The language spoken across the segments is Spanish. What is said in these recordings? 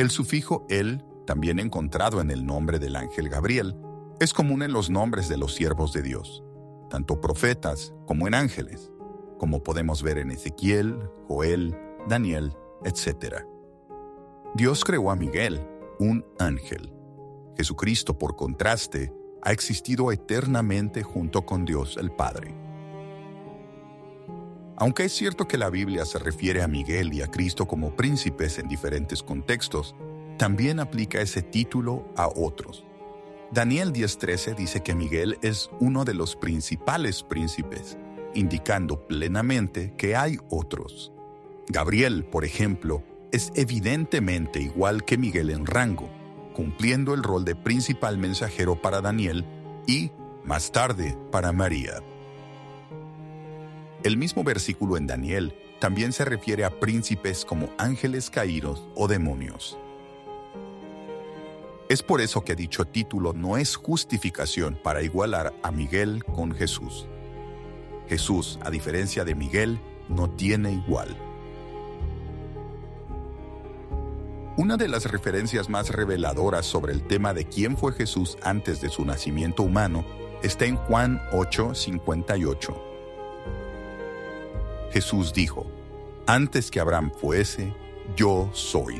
El sufijo el, también encontrado en el nombre del ángel Gabriel, es común en los nombres de los siervos de Dios, tanto profetas como en ángeles, como podemos ver en Ezequiel, Joel, Daniel, etc. Dios creó a Miguel, un ángel. Jesucristo, por contraste, ha existido eternamente junto con Dios el Padre. Aunque es cierto que la Biblia se refiere a Miguel y a Cristo como príncipes en diferentes contextos, también aplica ese título a otros. Daniel 10:13 dice que Miguel es uno de los principales príncipes, indicando plenamente que hay otros. Gabriel, por ejemplo, es evidentemente igual que Miguel en rango, cumpliendo el rol de principal mensajero para Daniel y, más tarde, para María. El mismo versículo en Daniel también se refiere a príncipes como ángeles caídos o demonios. Es por eso que dicho título no es justificación para igualar a Miguel con Jesús. Jesús, a diferencia de Miguel, no tiene igual. Una de las referencias más reveladoras sobre el tema de quién fue Jesús antes de su nacimiento humano está en Juan 8:58. Jesús dijo: «Antes que Abraham fuese, yo soy».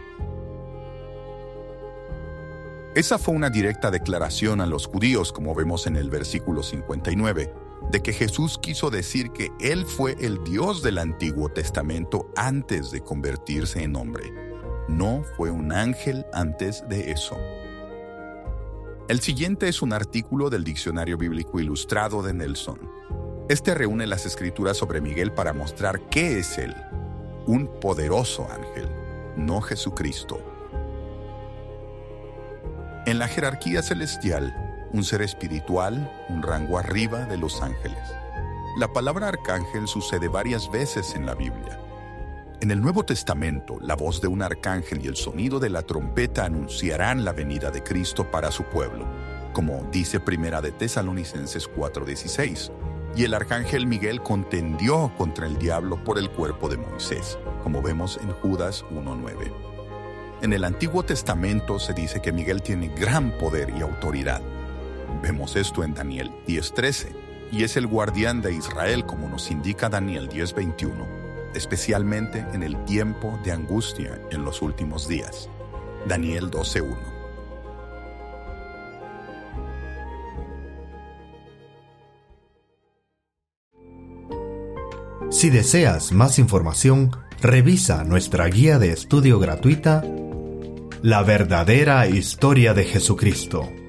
Esa fue una directa declaración a los judíos, como vemos en el versículo 59, de que Jesús quiso decir que Él fue el Dios del Antiguo Testamento antes de convertirse en hombre. No fue un ángel antes de eso. El siguiente es un artículo del Diccionario Bíblico Ilustrado de Nelson. Este reúne las escrituras sobre Miguel para mostrar qué es él: un poderoso ángel, no Jesucristo. En la jerarquía celestial, un ser espiritual, un rango arriba de los ángeles. La palabra arcángel sucede varias veces en la Biblia. En el Nuevo Testamento, la voz de un arcángel y el sonido de la trompeta anunciarán la venida de Cristo para su pueblo, como dice Primera de Tesalonicenses 4:16. Y el arcángel Miguel contendió contra el diablo por el cuerpo de Moisés, como vemos en Judas 1:9. En el Antiguo Testamento se dice que Miguel tiene gran poder y autoridad. Vemos esto en Daniel 10:13, y es el guardián de Israel, como nos indica Daniel 10:21, especialmente en el tiempo de angustia en los últimos días. Daniel 12:1. Si deseas más información, revisa nuestra guía de estudio gratuita, La verdadera historia de Jesucristo.